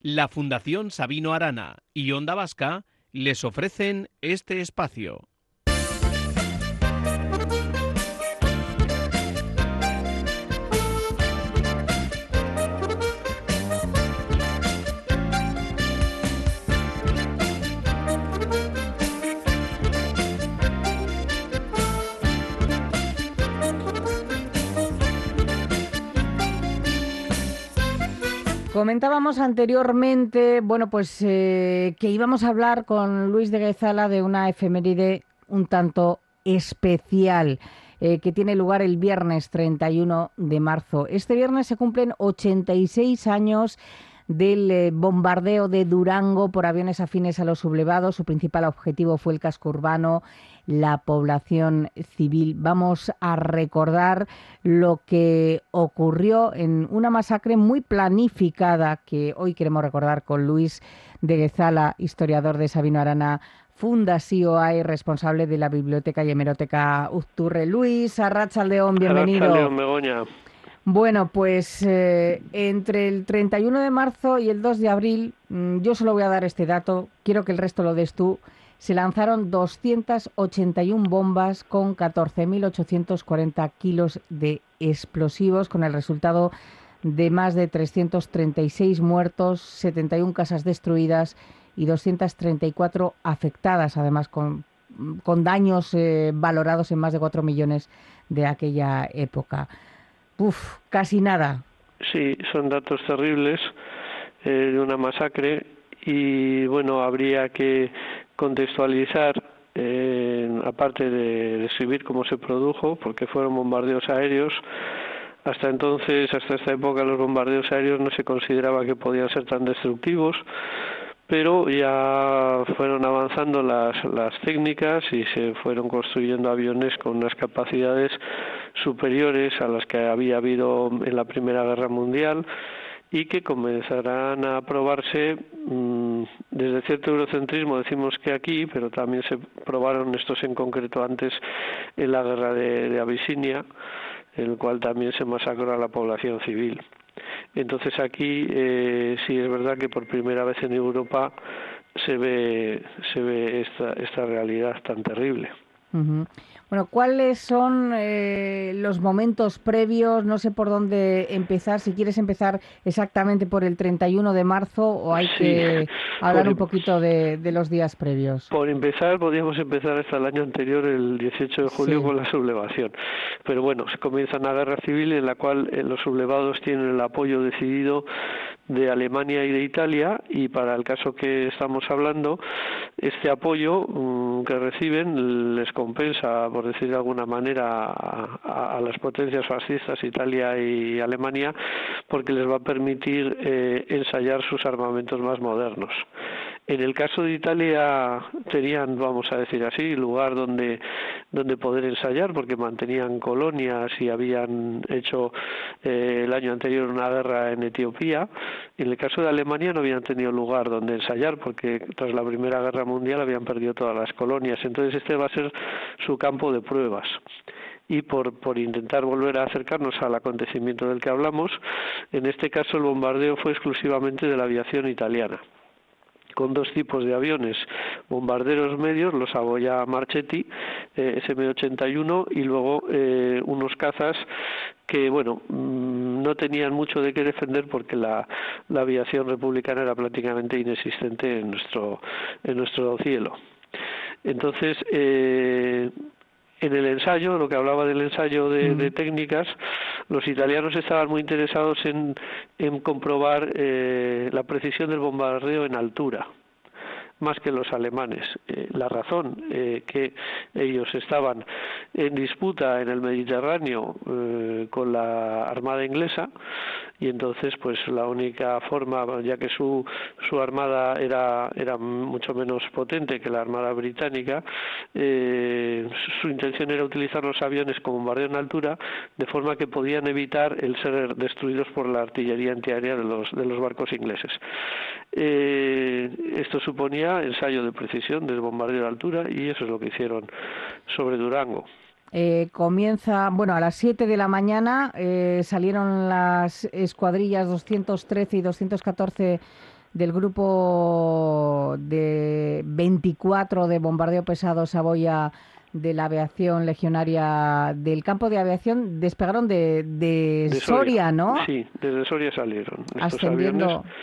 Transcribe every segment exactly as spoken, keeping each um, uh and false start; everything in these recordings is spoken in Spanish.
La Fundación Sabino Arana y Onda Vasca les ofrecen este espacio. Comentábamos anteriormente, bueno, pues eh, que íbamos a hablar con Luis de Guezala de una efeméride un tanto especial eh, que tiene lugar el viernes treinta y uno de marzo. Este viernes se cumplen ochenta y seis años del eh, bombardeo de Durango por aviones afines a los sublevados. Su principal objetivo fue el casco urbano, la población civil. Vamos a recordar lo que ocurrió en una masacre muy planificada que hoy queremos recordar con Luis de Guezala, historiador de Sabino Arana Fundació A E, responsable de la Biblioteca y Hemeroteca Uzturre. Luis, arratsaldeon, bienvenido. Arratsaldeon, Begoña. Bueno, pues eh, entre el treinta y uno de marzo y el dos de abril, mmm, yo solo voy a dar este dato, quiero que el resto lo des tú, se lanzaron doscientas ochenta y una bombas con catorce mil ochocientos cuarenta kilos de explosivos, con el resultado de más de trescientos treinta y seis muertos, setenta y una casas destruidas y doscientas treinta y cuatro afectadas, además con, con daños eh, valorados en más de cuatro millones de aquella época. Uf, casi nada. Sí, son datos terribles eh, de una masacre y, bueno, habría que contextualizar, eh, aparte de describir cómo se produjo, porque fueron bombardeos aéreos. Hasta entonces, hasta esta época, los bombardeos aéreos no se consideraba que podían ser tan destructivos, pero ya fueron avanzando las, las técnicas y se fueron construyendo aviones con unas capacidades superiores a las que había habido en la Primera Guerra Mundial y que comenzarán a probarse mmm, desde cierto eurocentrismo, decimos que aquí, pero también se probaron estos en concreto antes en la guerra de, de Abisinia, en el cual también se masacró a la población civil. Entonces aquí eh, sí es verdad que por primera vez en Europa se ve se ve esta esta realidad tan terrible. Uh-huh. Bueno, ¿cuáles son eh, los momentos previos? No sé por dónde empezar, si quieres empezar exactamente por el treinta y uno de marzo o hay Sí, que hablar por, un poquito de, de los días previos. Por empezar, podríamos empezar hasta el año anterior, el dieciocho de julio, sí, con la sublevación. Pero bueno, se comienza una guerra civil en la cual eh, los sublevados tienen el apoyo decidido de Alemania y de Italia, y para el caso que estamos hablando, este apoyo um, que reciben les compensa, por decir de alguna manera, a, a, a las potencias fascistas, Italia y Alemania, porque les va a permitir eh, ensayar sus armamentos más modernos. En el caso de Italia tenían, vamos a decir así, lugar donde donde poder ensayar, porque mantenían colonias y habían hecho eh, el año anterior una guerra en Etiopía. En el caso de Alemania no habían tenido lugar donde ensayar, porque tras la Primera Guerra Mundial habían perdido todas las colonias. Entonces este va a ser su campo de pruebas. Y por, por intentar volver a acercarnos al acontecimiento del que hablamos, en este caso el bombardeo fue exclusivamente de la aviación italiana, con dos tipos de aviones, bombarderos medios, los Savoia Marchetti, eh, S M ochenta y uno, y luego eh, unos cazas que, bueno, mmm, no tenían mucho de qué defender porque la, la aviación republicana era prácticamente inexistente en nuestro, en nuestro cielo. Entonces, eh, en el ensayo, lo que hablaba del ensayo de, de técnicas, los italianos estaban muy interesados en, en comprobar eh, la precisión del bombardeo en altura, más que los alemanes. Eh, la razón eh, que ellos estaban en disputa en el Mediterráneo eh, con la Armada inglesa, y entonces pues la única forma, ya que su su armada era era mucho menos potente que la armada británica, eh, su intención era utilizar los aviones como bombardeo en altura, de forma que podían evitar el ser destruidos por la artillería antiaérea de los de los barcos ingleses. Eh, esto suponía ensayo de precisión del bombardeo de altura, y eso es lo que hicieron sobre Durango. Eh, comienza, bueno, a las siete de la mañana eh, salieron las escuadrillas doscientos trece y doscientos catorce del grupo de veinticuatro de bombardeo pesado Saboya de la aviación legionaria del campo de aviación despegaron de, de, de Soria, Soria, ¿no? Sí, desde Soria salieron estos Ascendiendo... aviones.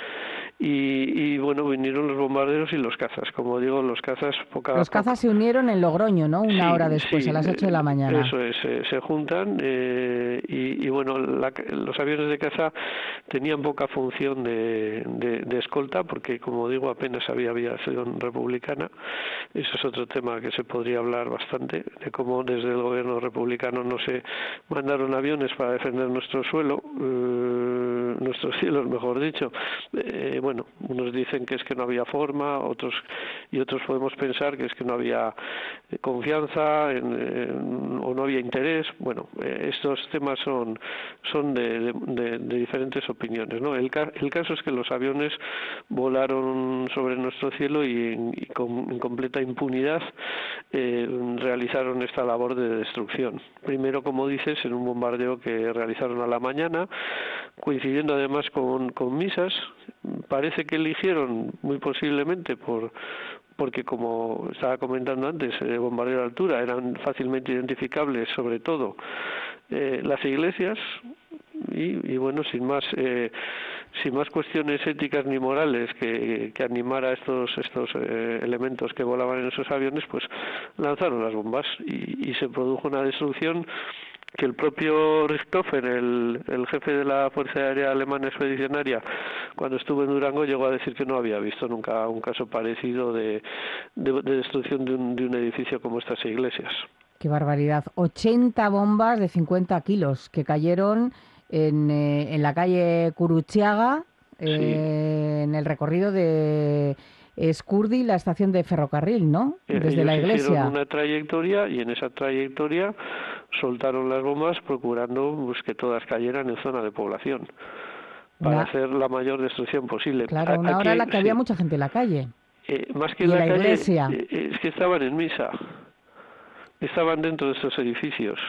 Y, y bueno, vinieron los bombarderos y los cazas. Como digo, los cazas poca Los poca. cazas se unieron en Logroño, ¿no? Una Sí, hora después, sí, a las ocho de la mañana. Eso es, se, se juntan eh, y, y bueno, la, los aviones de caza tenían poca función de, de, de escolta porque, como digo, apenas había aviación republicana. Eso es otro tema que se podría hablar bastante, de cómo desde el gobierno republicano no se mandaron aviones para defender nuestro suelo, eh, nuestros cielos, mejor dicho. Eh, bueno, unos dicen que es que no había forma, otros y otros podemos pensar que es que no había confianza en, en, o no había interés. Bueno, eh, estos temas son son de, de, de, de diferentes opiniones, ¿no? El, ca el caso es que los aviones volaron sobre nuestro cielo y, en, y con en completa impunidad eh, realizaron esta labor de destrucción. Primero, como dices, en un bombardeo que realizaron a la mañana, coincidiendo además con, con misas. Parece que eligieron, muy posiblemente, por porque como estaba comentando antes, el bombardeo de altura eran fácilmente identificables, sobre todo eh, las iglesias, y, y bueno, sin más eh, sin más cuestiones éticas ni morales que, que animar a estos estos eh, elementos que volaban en esos aviones, pues lanzaron las bombas y, y se produjo una destrucción que el propio Richthofen, el, el jefe de la Fuerza Aérea Alemana Expedicionaria, cuando estuvo en Durango, llegó a decir que no había visto nunca un caso parecido de, de, de destrucción de un, de un edificio como estas iglesias. ¡Qué barbaridad! ochenta bombas de cincuenta kilos que cayeron en, eh, en la calle Curuchiaga, eh, sí. en el recorrido de Escurdi, la estación de ferrocarril, ¿no? Desde Ellos la iglesia. Hicieron una trayectoria y en esa trayectoria soltaron las bombas procurando pues, que todas cayeran en zona de población para una... hacer la mayor destrucción posible. Claro, una Aquí, hora en la que sí. había mucha gente en la calle. Eh, más que y en la, la calle, iglesia. Eh, es que estaban en misa. Estaban dentro de estos edificios.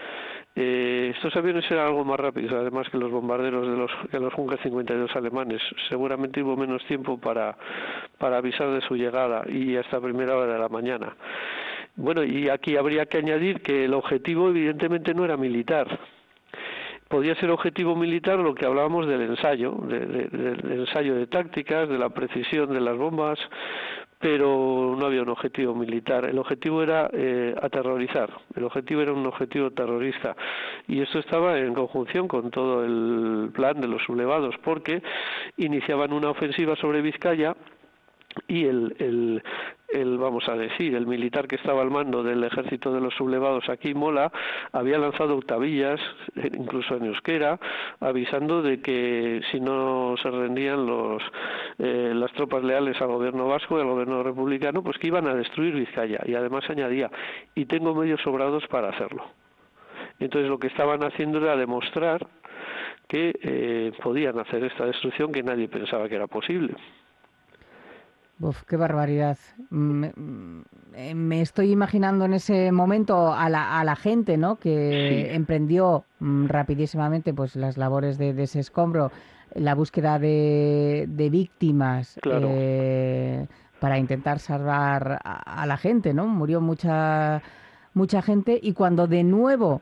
Eh, estos aviones eran algo más rápidos, además que los bombarderos de los que los Junkers cincuenta y dos alemanes. Seguramente hubo menos tiempo para, para avisar de su llegada y hasta primera hora de la mañana. Bueno, y aquí habría que añadir que el objetivo evidentemente no era militar. Podía ser objetivo militar lo que hablábamos del ensayo, de, de, del ensayo de tácticas, de la precisión de las bombas, pero no había un objetivo militar. El objetivo era eh, aterrorizar, el objetivo era un objetivo terrorista, y esto estaba en conjunción con todo el plan de los sublevados, porque iniciaban una ofensiva sobre Vizcaya y el, el, el, vamos a decir, el militar que estaba al mando del ejército de los sublevados aquí, Mola, había lanzado octavillas, incluso en euskera, avisando de que si no se rendían los eh, las tropas leales al gobierno vasco y al gobierno republicano, pues que iban a destruir Vizcaya, y además añadía, y tengo medios sobrados para hacerlo. Entonces lo que estaban haciendo era demostrar que eh, podían hacer esta destrucción que nadie pensaba que era posible. Uf, qué barbaridad. Me, me estoy imaginando en ese momento a la, a la gente, ¿no? Que sí. emprendió mm, rapidísimamente pues las labores de, de ese escombro, la búsqueda de, de víctimas, claro. eh, para intentar salvar a, a la gente, ¿no? Murió mucha mucha gente, y cuando de nuevo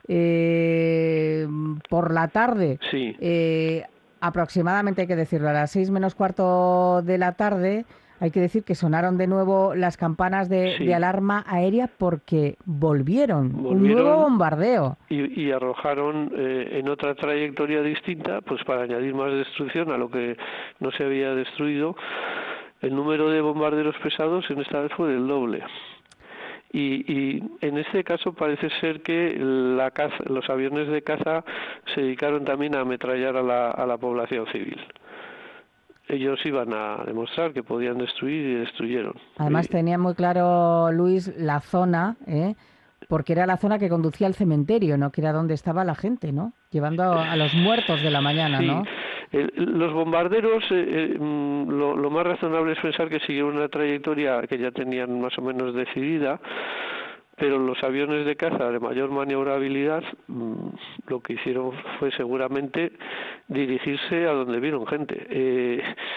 eh, por la tarde, sí. eh, aproximadamente, hay que decirlo, a las seis menos cuarto de la tarde, hay que decir que sonaron de nuevo las campanas de, sí. de alarma aérea porque volvieron, volvieron un nuevo bombardeo. Y, y arrojaron eh, en otra trayectoria distinta, pues para añadir más destrucción a lo que no se había destruido, el número de bombarderos pesados en esta vez fue del doble. Y, y en este caso parece ser que la caza, los aviones de caza se dedicaron también a ametrallar a la, a la población civil. Ellos iban a demostrar que podían destruir y destruyeron. Además y... tenía muy claro, Luis, la zona, ¿eh? porque era la zona que conducía al cementerio, ¿no? Que era donde estaba la gente, ¿no? Llevando a, a los muertos de la mañana, sí. ¿no? El, los bombarderos, eh, eh, lo, lo más razonable es pensar que siguieron una trayectoria que ya tenían más o menos decidida, pero los aviones de caza de mayor maniobrabilidad mmm, lo que hicieron fue seguramente dirigirse a donde vieron gente. Eh,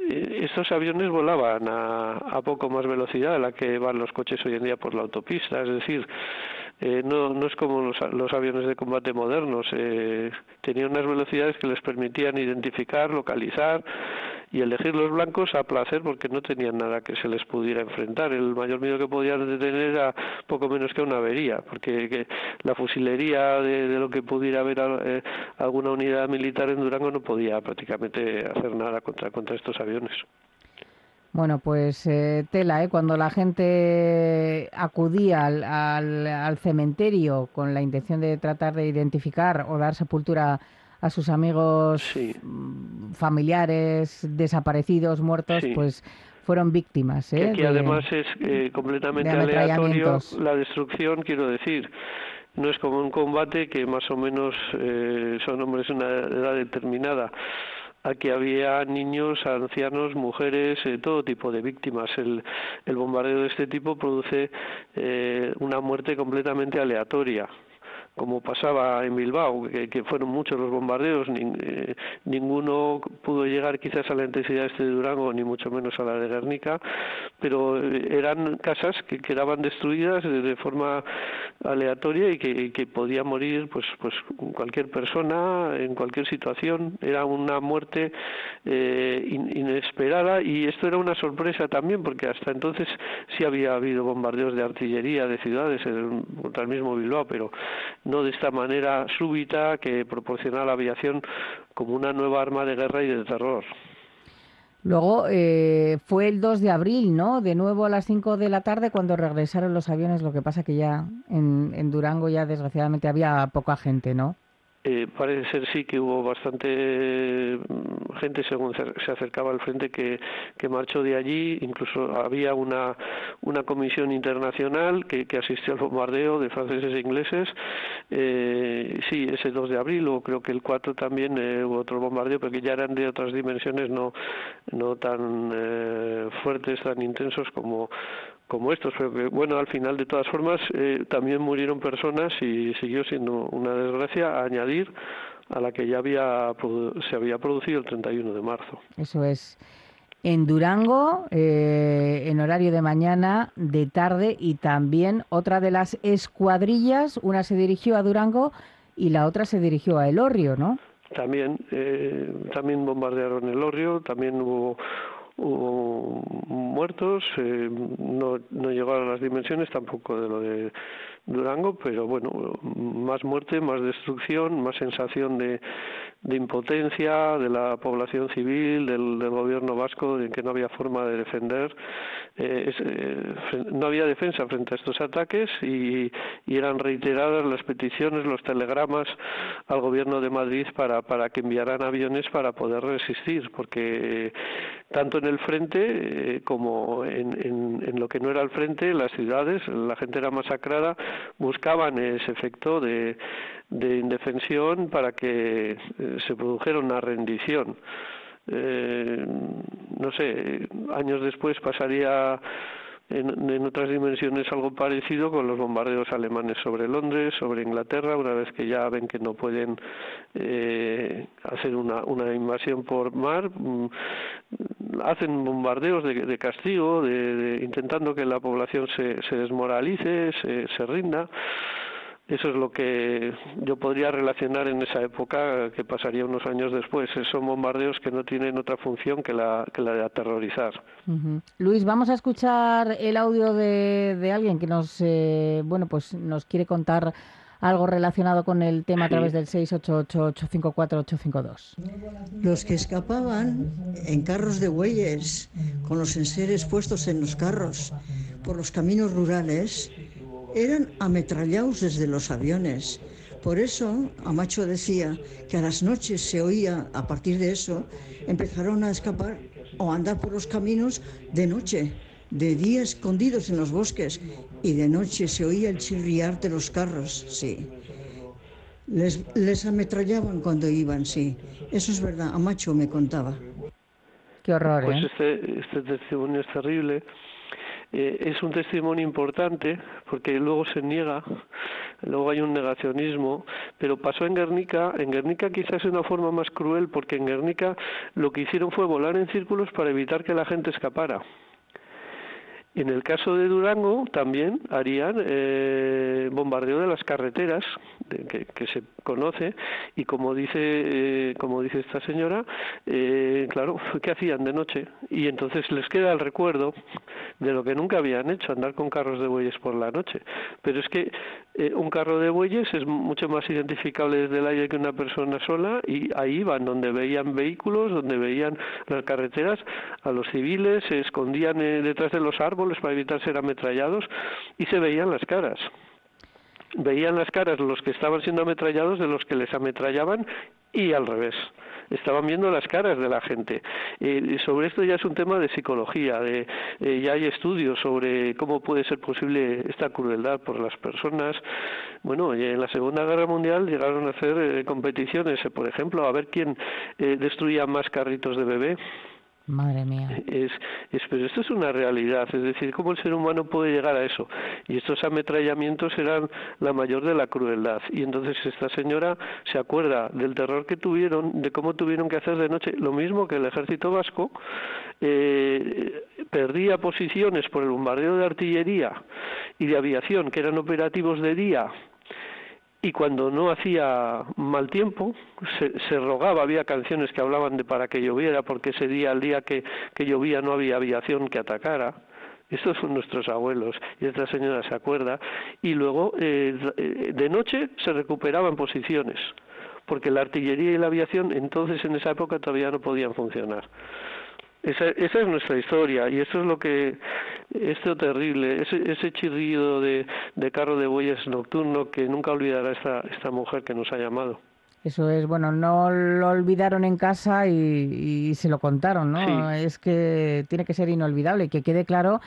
estos aviones volaban a, a poco más velocidad de la que van los coches hoy en día por la autopista, es decir, eh, no, no es como los, los aviones de combate modernos, eh, tenían unas velocidades que les permitían identificar, localizar y elegir los blancos a placer porque no tenían nada que se les pudiera enfrentar. El mayor miedo que podían tener era poco menos que una avería, porque que la fusilería de, de lo que pudiera haber eh, alguna unidad militar en Durango no podía prácticamente hacer nada contra, contra estos aviones. Bueno, pues eh, tela, ¿eh? Cuando la gente acudía al, al, al cementerio con la intención de tratar de identificar o dar sepultura a sus amigos, sí, familiares, desaparecidos, muertos, sí, pues fueron víctimas. ¿eh? Que aquí de, además es eh, completamente de aleatorio la destrucción, quiero decir. No es como un combate que más o menos eh, son hombres de una edad determinada. Aquí había niños, ancianos, mujeres, eh, todo tipo de víctimas. El, el bombardeo de este tipo produce eh, una muerte completamente aleatoria, como pasaba en Bilbao, que, que fueron muchos los bombardeos, ni, eh, ninguno pudo llegar quizás a la intensidad de este de Durango, ni mucho menos a la de Guernica, pero eran casas que quedaban destruidas de, de forma aleatoria y que, y que podía morir pues pues cualquier persona en cualquier situación. Era una muerte eh, in, inesperada, y esto era una sorpresa también, porque hasta entonces sí había habido bombardeos de artillería de ciudades contra el mismo Bilbao, pero no de esta manera súbita que proporciona la aviación como una nueva arma de guerra y de terror. Luego eh, fue el dos de abril, ¿no? De nuevo a las cinco de la tarde cuando regresaron los aviones, lo que pasa que ya en, en Durango ya desgraciadamente había poca gente, ¿no? Eh, parece ser sí que hubo bastante gente según se acercaba al frente que, que marchó de allí. Incluso había una una comisión internacional que, que asistió al bombardeo de franceses e ingleses. Eh, sí, ese dos de abril, o creo que el cuatro también eh, hubo otro bombardeo, pero que ya eran de otras dimensiones, no no tan eh, fuertes, tan intensos como como estos, pero que, bueno, al final, de todas formas, eh, también murieron personas y siguió siendo una desgracia a añadir a la que ya había se había producido el treinta y uno de marzo. Eso es. En Durango, eh, en horario de mañana, de tarde, y también otra de las escuadrillas, una se dirigió a Durango y la otra se dirigió a Elorrio, ¿no? También, eh, también bombardearon Elorrio, también hubo hubo muertos, eh, no, no llegaron a las dimensiones tampoco de lo de Durango, pero bueno, más muerte, más destrucción, más sensación de, de impotencia de la población civil, del, del gobierno vasco, de que no había forma de defender, eh, es, eh, no había defensa frente a estos ataques, y, y eran reiteradas las peticiones, los telegramas al gobierno de Madrid para, para que enviaran aviones para poder resistir, porque eh, tanto en el frente eh, como en, en, en lo que no era el frente, las ciudades, la gente era masacrada, buscaban ese efecto de, de indefensión para que eh, se produjera una rendición. Eh, no sé, años después pasaría en, en otras dimensiones algo parecido con los bombardeos alemanes sobre Londres, sobre Inglaterra, una vez que ya ven que no pueden eh, hacer una, una invasión por mar, mm, hacen bombardeos de, de castigo, de, de, intentando que la población se, se desmoralice, se, se rinda. Eso es lo que yo podría relacionar en esa época, que pasaría unos años después. Son bombardeos que no tienen otra función que la, que la de aterrorizar. Uh-huh. Luis, vamos a escuchar el audio de, de alguien que nos, eh, bueno, pues nos quiere contar algo relacionado con el tema a través del seis ocho ocho, ocho cinco cuatro, ocho cinco dos. Los que escapaban en carros de bueyes, con los enseres puestos en los carros, por los caminos rurales, eran ametrallados desde los aviones. Por eso, Amacho decía que a las noches se oía, a partir de eso, empezaron a escapar o a andar por los caminos de noche, de día escondidos en los bosques, y de noche se oía el chirriar de los carros, sí. Les, les ametrallaban cuando iban, sí. Eso es verdad, Amacho me contaba. Qué horror, Pues ¿eh? este, este testimonio es terrible. eh, es un testimonio importante porque luego se niega, luego hay un negacionismo, pero pasó en Guernica. En Guernica quizás es una forma más cruel porque en Guernica lo que hicieron fue volar en círculos para evitar que la gente escapara. En el caso de Durango también harían eh, bombardeo de las carreteras, de, que, que se conoce, y como dice eh, como dice esta señora, eh, claro, ¿qué hacían de noche? Y entonces les queda el recuerdo de lo que nunca habían hecho, andar con carros de bueyes por la noche. Pero es que eh, un carro de bueyes es mucho más identificable desde el aire que una persona sola, y ahí iban, donde veían vehículos, donde veían las carreteras, a los civiles, se escondían eh, detrás de los árboles para evitar ser ametrallados, y se veían las caras. Veían las caras los que estaban siendo ametrallados de los que les ametrallaban, y al revés. Estaban viendo las caras de la gente. Eh, sobre esto ya es un tema de psicología, de, eh, ya hay estudios sobre cómo puede ser posible esta crueldad por las personas. Bueno, en la Segunda Guerra Mundial llegaron a hacer eh, competiciones, eh, por ejemplo, a ver quién eh, destruía más carritos de bebé. Madre mía. Es, es, pero esto es una realidad, es decir, cómo el ser humano puede llegar a eso. Y estos ametrallamientos eran la mayor de la crueldad. Y entonces esta señora se acuerda del terror que tuvieron, de cómo tuvieron que hacer de noche, lo mismo que el ejército vasco, eh, perdía posiciones por el bombardeo de artillería y de aviación, que eran operativos de día. Y cuando no hacía mal tiempo, se, se rogaba, había canciones que hablaban de para que lloviera, porque ese día, el día que, que llovía, no había aviación que atacara. Estos son nuestros abuelos, y esta señora se acuerda. Y luego, eh, de noche, se recuperaban posiciones, porque la artillería y la aviación, entonces, en esa época, todavía no podían funcionar. Esa, esa es nuestra historia, y esto es lo que, esto terrible, ese, ese chirrido de, de carro de bueyes nocturno que nunca olvidará esta, esta mujer que nos ha llamado. Eso es, bueno, no lo olvidaron en casa y, y se lo contaron, ¿no? Sí. Es que tiene que ser inolvidable y que quede claro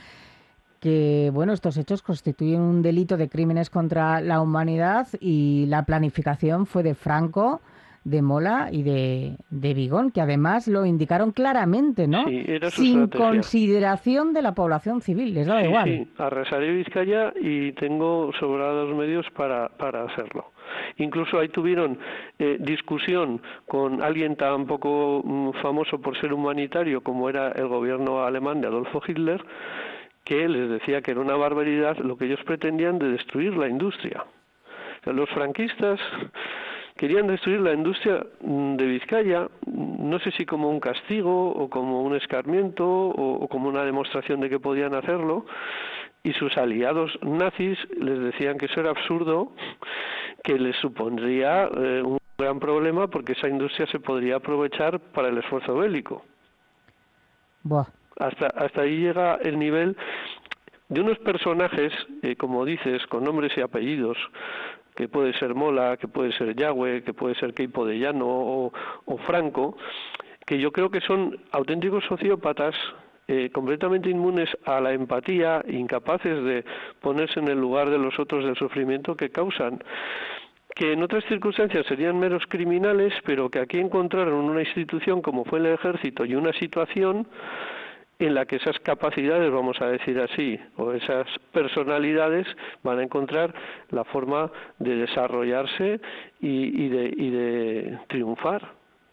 que, bueno, estos hechos constituyen un delito de crímenes contra la humanidad y la planificación fue de Franco, de Mola y de, de Vigón, que además lo indicaron claramente, ¿no? Sí, era su sin estrategia. Consideración de la población civil, les daba sí, igual. Sí, arrasaré Vizcaya y tengo sobrados medios para, para hacerlo. Incluso ahí tuvieron eh, discusión con alguien tan poco mm, famoso por ser humanitario como era el gobierno alemán de Adolfo Hitler, que les decía que era una barbaridad lo que ellos pretendían de destruir la industria. O sea, los franquistas querían destruir la industria de Vizcaya, no sé si como un castigo o como un escarmiento o, o como una demostración de que podían hacerlo, y sus aliados nazis les decían que eso era absurdo, que les supondría eh, un gran problema porque esa industria se podría aprovechar para el esfuerzo bélico. Buah. Hasta, hasta ahí llega el nivel de unos personajes, eh, como dices, con nombres y apellidos, que puede ser Mola, que puede ser Yagüe, que puede ser Queipo de Llano o, o Franco, que yo creo que son auténticos sociópatas, eh, completamente inmunes a la empatía, incapaces de ponerse en el lugar de los otros del sufrimiento que causan, que en otras circunstancias serían meros criminales, pero que aquí encontraron una institución como fue el ejército y una situación en la que esas capacidades, vamos a decir así, o esas personalidades van a encontrar la forma de desarrollarse y, y, de, y de triunfar.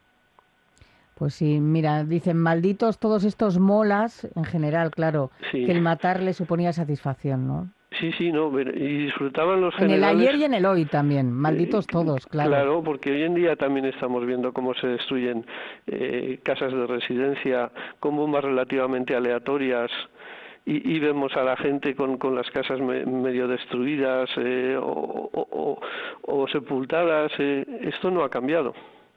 Pues sí, mira, dicen malditos todos estos molas, en general, claro, Sí. que el matar le suponía satisfacción, ¿no? Sí, sí, no, y disfrutaban los En generales. el ayer y en el hoy también, malditos eh, todos, claro. Claro, porque hoy en día también estamos viendo cómo se destruyen eh, casas de residencia con bombas relativamente aleatorias y, y vemos a la gente con, con las casas me, medio destruidas eh, o, o, o, o sepultadas. Eh, esto no ha cambiado.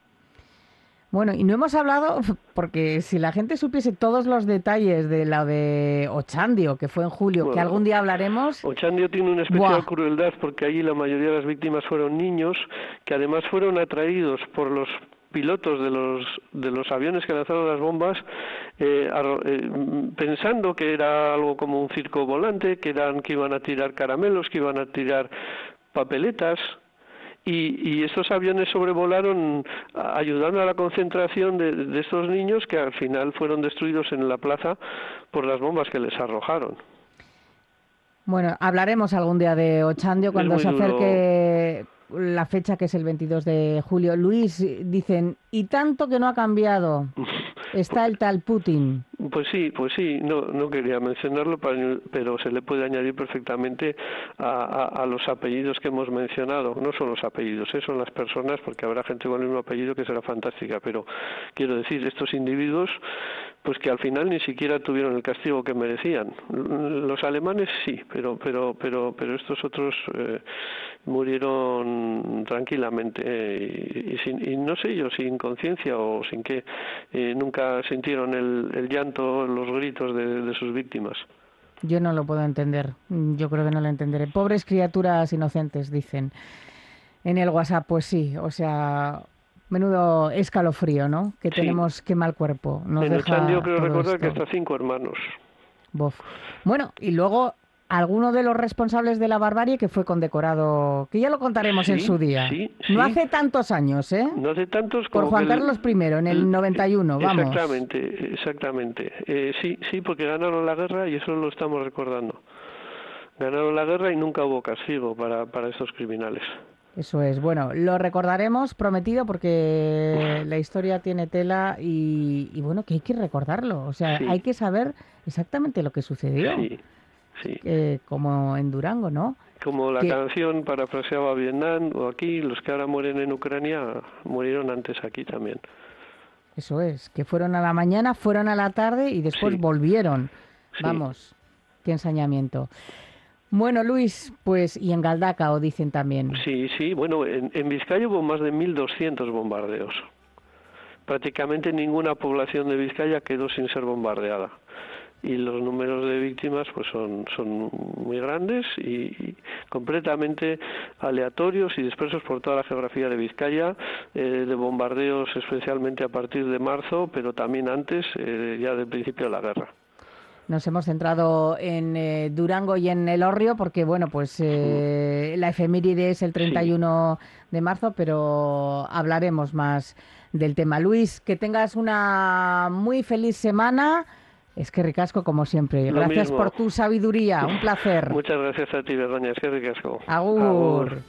Bueno, y no hemos hablado, porque si la gente supiese todos los detalles de la de Ochandio, que fue en julio, Bueno, que algún día hablaremos... Ochandio tiene una especial Buah. crueldad porque allí la mayoría de las víctimas fueron niños que además fueron atraídos por los pilotos de los de los aviones que lanzaron las bombas eh, a, eh, pensando que era algo como un circo volante, que eran que iban a tirar caramelos, que iban a tirar papeletas. Y, y estos aviones sobrevolaron ayudando a la concentración de, de estos niños que al final fueron destruidos en la plaza por las bombas que les arrojaron. Bueno, hablaremos algún día de Ochandio cuando muy se duro. acerque la fecha, que es el veintidós de julio. Luis, dicen, y tanto que no ha cambiado. Está el tal Putin. Pues sí, pues sí, no, no quería mencionarlo, pero se le puede añadir perfectamente a, a, a los apellidos que hemos mencionado. No son los apellidos, ¿eh? Son las personas, porque habrá gente con el mismo apellido que será fantástica, pero quiero decir, estos individuos, pues que al final ni siquiera tuvieron el castigo que merecían. Los alemanes sí, pero pero pero pero estos otros eh, murieron tranquilamente eh, y, y, sin, y no sé yo, sin conciencia o sin que eh, nunca sintieron el, el llanto, los gritos de, de sus víctimas. Yo no lo puedo entender, yo creo que no lo entenderé. Pobres criaturas inocentes, dicen en el WhatsApp. Pues sí, o sea, menudo escalofrío, ¿no? Que Sí. tenemos, qué mal cuerpo. Nos en deja Ochandio creo todo recordar esto. que hasta cinco hermanos. Bof. Bueno, y luego alguno de los responsables de la barbarie que fue condecorado, que ya lo contaremos Sí, en su día. sí, No sí. hace tantos años, ¿eh? No hace tantos Por como Juan que el- Carlos primero, en el noventa y uno, vamos. Exactamente, exactamente. Eh, sí, sí, porque ganaron la guerra y eso lo estamos recordando. Ganaron la guerra y nunca hubo castigo para, para estos criminales. Eso es. Bueno, lo recordaremos, prometido, porque la historia tiene tela y, y bueno, que hay que recordarlo. O sea, Sí. hay que saber exactamente lo que sucedió, Sí, sí. eh, como en Durango, ¿no? Como la que- canción parafraseaba Vietnam o aquí, los que ahora mueren en Ucrania murieron antes aquí también. Eso es, que fueron a la mañana, fueron a la tarde y después Sí. volvieron. Sí. Vamos, qué ensañamiento. Bueno, Luis, pues, y en Galdacao dicen también. Sí, sí, bueno, en, en Vizcaya hubo más de mil doscientos bombardeos. Prácticamente ninguna población de Vizcaya quedó sin ser bombardeada. Y los números de víctimas pues son, son muy grandes y, y completamente aleatorios y dispersos por toda la geografía de Vizcaya, eh, de bombardeos especialmente a partir de marzo, pero también antes, eh, ya del principio de la guerra. Nos hemos centrado en eh, Durango y en Elorrio porque, bueno, pues eh, la efeméride es el treinta y uno de marzo, pero hablaremos más del tema. Luis, que tengas una muy feliz semana. Es que ricasco, como siempre. Lo Gracias mismo. por tu sabiduría. Un placer. Muchas gracias a ti, Begoña. Es que ricasco. Agur. Agur.